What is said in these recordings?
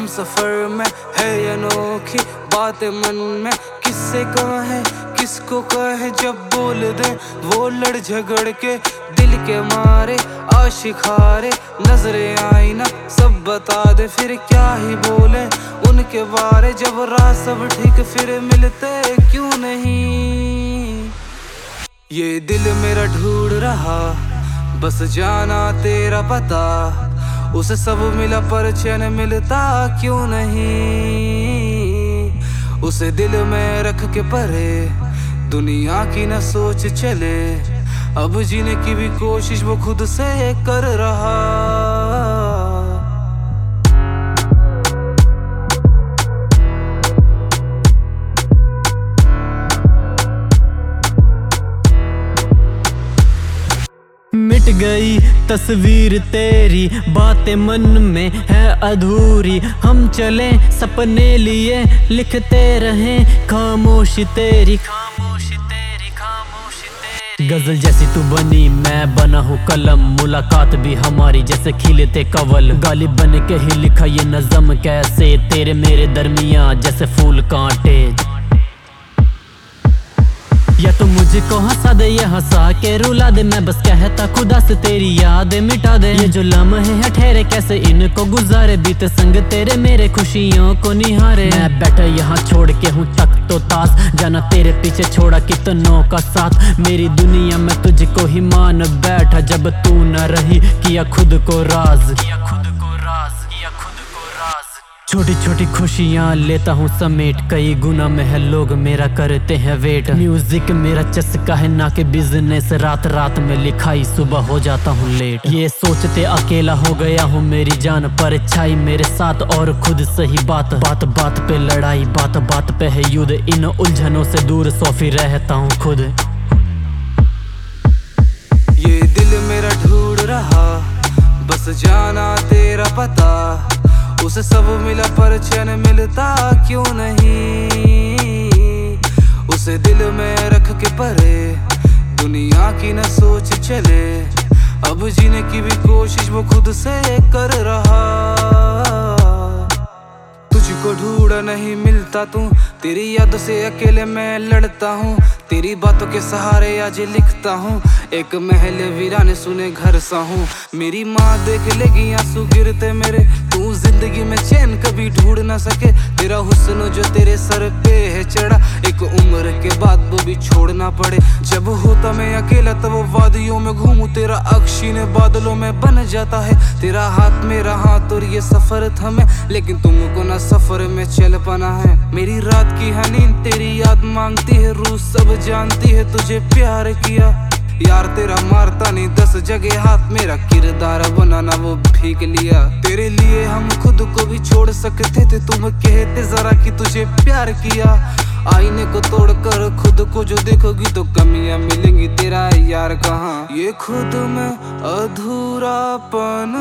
सफर में है अनोखी बातें मन में, किससे कहे किसको कहे, जब बोल दे वो लड़ झगड़ के दिल के मारे आशिक हारे। नजरें आई ना सब बता दे, फिर क्या ही बोले उनके बारे, जब रात सब ठीक फिर मिलते क्यों नहीं। ये दिल मेरा ढूंढ रहा बस जाना तेरा पता, उसे सब मिला पर चैन मिलता क्यों नहीं। उसे दिल में रख के परे दुनिया की न सोच चले, अब जीने की भी कोशिश वो खुद से कर रहा। मिट गई तस्वीर तेरी, बातें मन में है अधूरी। हम चले सपने लिए लिखते रहें खामोशी तेरी, खामोशी तेरी, खामोशी तेरी। गजल जैसी तू बनी मैं बना हूँ कलम, मुलाकात भी हमारी जैसे खिलते कवल। गालिब बन के ही लिखा ये नज़म कैसे तेरे मेरे दरमियाँ जैसे फूल कांटे। या तो मुझको हंसा दे या हंसा के रुला दे, मैं बस कहता खुदा से तेरी यादें मिटा दे। ये जो लम्हे हैं ठहरे कैसे इनको गुजारे, बीते संग तेरे मेरे खुशियों को निहारे। मैं बैठा यहाँ छोड़ के हूँ तक तो तास, जाना तेरे पीछे छोड़ा कितनों का साथ। मेरी दुनिया में तुझको ही मान बैठा, जब तू न रही किया खुद को राज, किया खुद को राज, किया खुद को राज। छोटी छोटी खुशियाँ लेता हूँ समेट, कई गुना में है लोग मेरा करते हैं वेट। म्यूजिक मेरा चस्का है ना कि बिजनेस, रात रात में लिखाई सुबह हो जाता हूँ लेट। ये सोचते अकेला हो गया हूँ मेरी जान पर छाई मेरे साथ, और खुद सही बात बात बात पे लड़ाई, बात बात पे है युद्ध। इन उलझनों से दूर सोफी रहता हूँ खुद। ये दिल मेरा ढूंढ रहा बस जाना तेरा पता, उसे सब मिला पर चैन मिलता क्यों नहीं। उसे दिल में रख के परे दुनिया की न सोच चले, अब जीने की भी कोशिश वो खुद से कर रहा। तुझको ढूंढा नहीं मिलता तू, तेरी यादों से अकेले मैं लड़ता हूँ। तेरी बातों के सहारे आज लिखता हूँ, एक महल वीराने सुने घर सा हूँ। मेरी माँ देख लेगी आंसू गिरते मेरे, तू जिंदगी में चैन कभी ढूंढ ना सके। तेरा हुस्न जो तेरे सर पे है चढ़ा, एक उम्र के बाद वो भी छोड़ना पड़े। जब होता मैं अकेला तब वो वादियों में घूमूं, तेरा अक्षीण बादलों में बन जाता है। तेरा हाथ मेरा हाथ और ये सफर थमे, लेकिन तुमको ना सफर में चल पाना है। मेरी रात की हनीन तेरी याद मांगती है, रूह सब जानती है तुझे प्यार किया। यार तेरा मारता नहीं 10 जगह हाथ, मेरा किरदार बनाना वो भीग लिया। तेरे लिए हम खुद को भी छोड़ सकते थे, तुम कहते जरा कि तुझे प्यार किया। आईने को तोड़कर खुद को जो देखोगी तो कमियां मिलेंगी, तेरा यार कहाँ। ये खुद में अधूरापन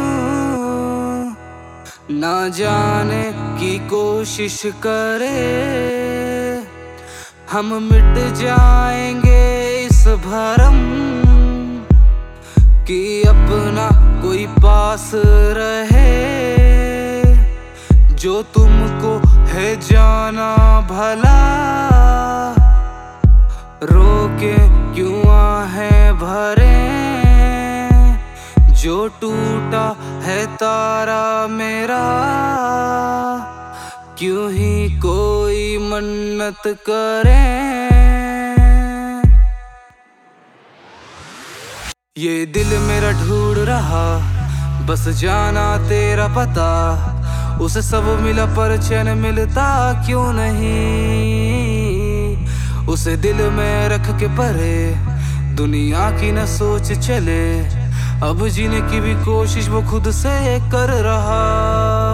ना जाने की कोशिश करे, हम मिट जाएंगे इस भरम कि अपना कोई पास रहे। जो तुमको है जाना भला, रोके क्यों आहे भरे। जो टूटा है तारा मेरा, क्यों ही कोई मन्नत करे। ये दिल मेरा ढूंढ रहा बस जाना तेरा पता, उसे सब मिला पर चैन मिलता क्यों नहीं। उसे दिल में रख के परे दुनिया की न सोच चले, अब जीने की भी कोशिश वो खुद से कर रहा।